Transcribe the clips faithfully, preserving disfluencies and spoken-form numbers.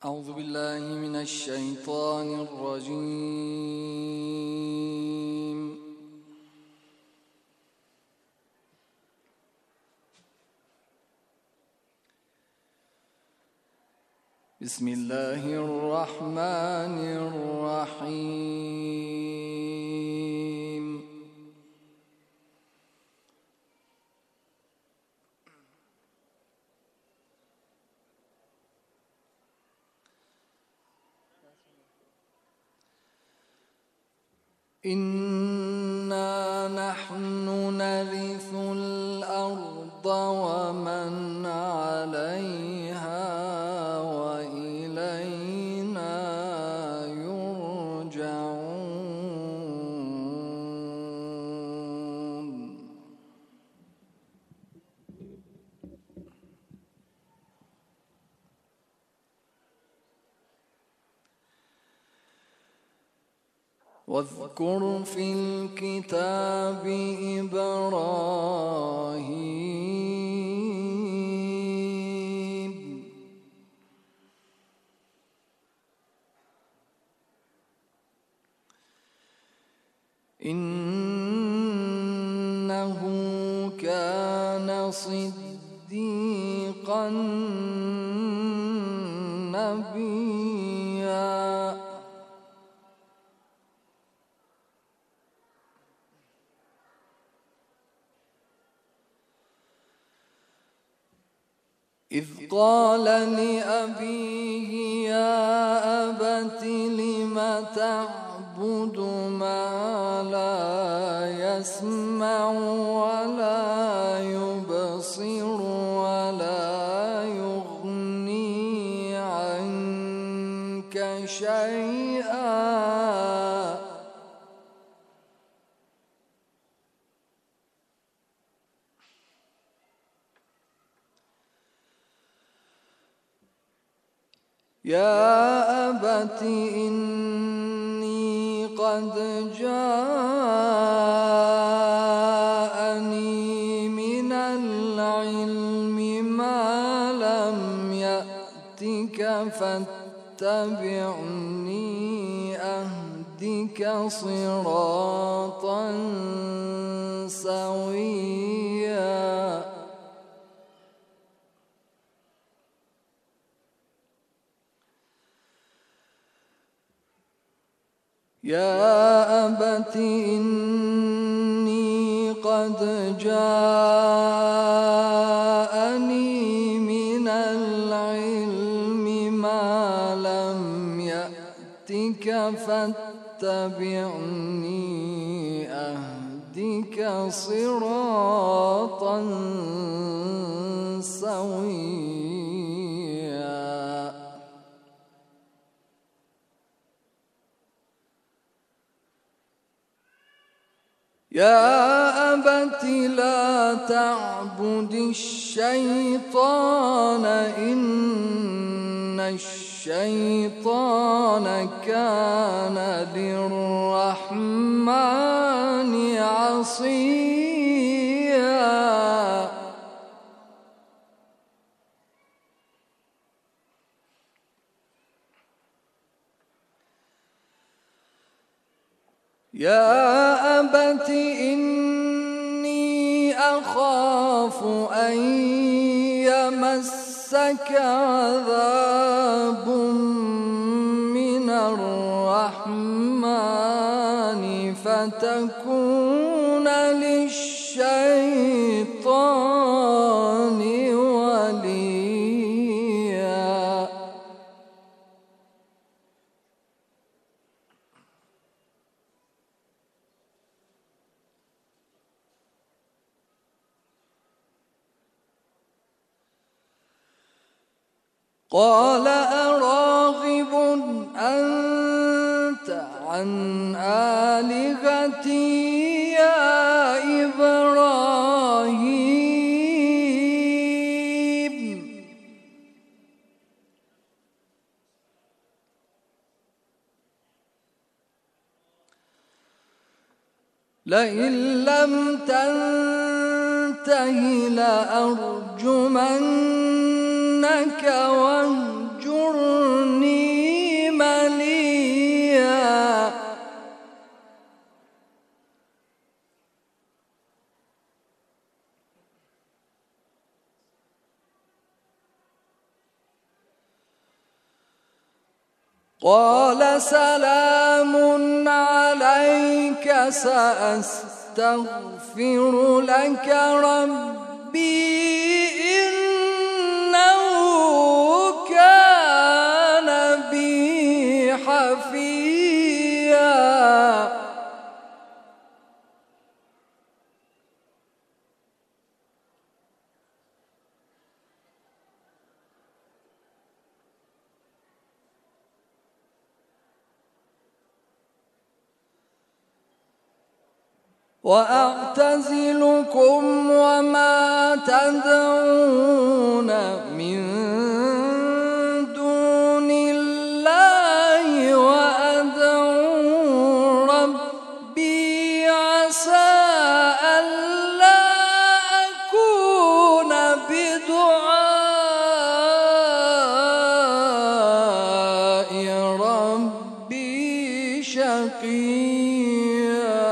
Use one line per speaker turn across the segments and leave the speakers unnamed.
أعوذ بالله من الشيطان الرجيم. بسم الله الرحمن الرحيم. إنا نحن نرث الأرض ومن عليها وإلينا يرجعون. واذكر في الكتاب إبراهيم إنه كان صديقا نبيا. إذ قال لأبيه يا أبت لم تعبد ما لا يسمع ولا يبصر ولا يغني عنك شيئا. يا أبت إني قد جاءني من العلم ما لم يأتك فاتبعني أهدك صراطا سويا. يا أبت إني قد جاءني من العلم ما لم يأتك فاتبعني أهدك صراطا سويا. يا أبت لا تعبد الشيطان إن الشيطان كان للرحمن عصيا. يا أبت إني أخاف أن يمسك عذاب من الرحمن فتكون للشيطان وليا. قال أراغب أنت عن آلهتي يا إبراهيم لئن لم تنته لأرجمنك واهجرني قال سلام عليك سأستغفر لك ربي إنه كان بي حفيا. وأعتزلكم وما تدعون من دون الله وأدعو ربي عسى ألا أكون بدعاء ربي شقيا.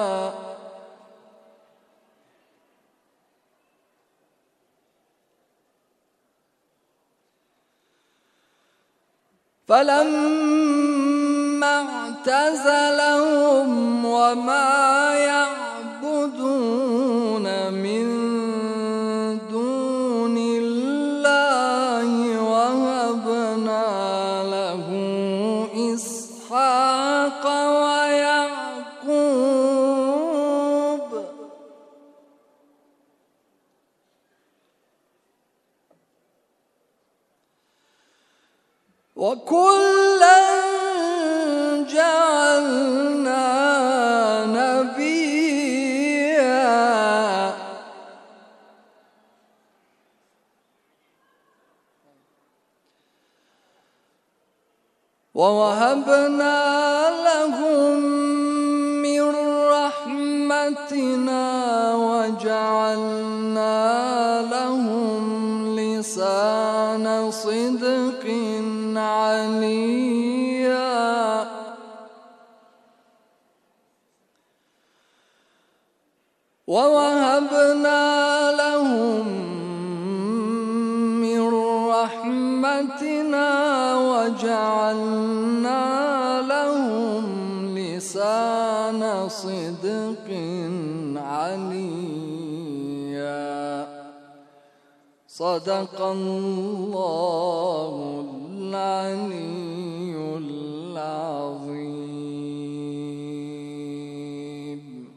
فلما اعتزلهم وما يعبدون من دون الله وهبنا له إسحاق ويعقوب وكلا جعلنا نبيا ووهبنا لهم من رحمتنا وجعلنا لهم لسان صدق عليا. ووهبنا لهم من رحمتنا وجعلنا لهم لسان صدق عليا. صدق الله العلي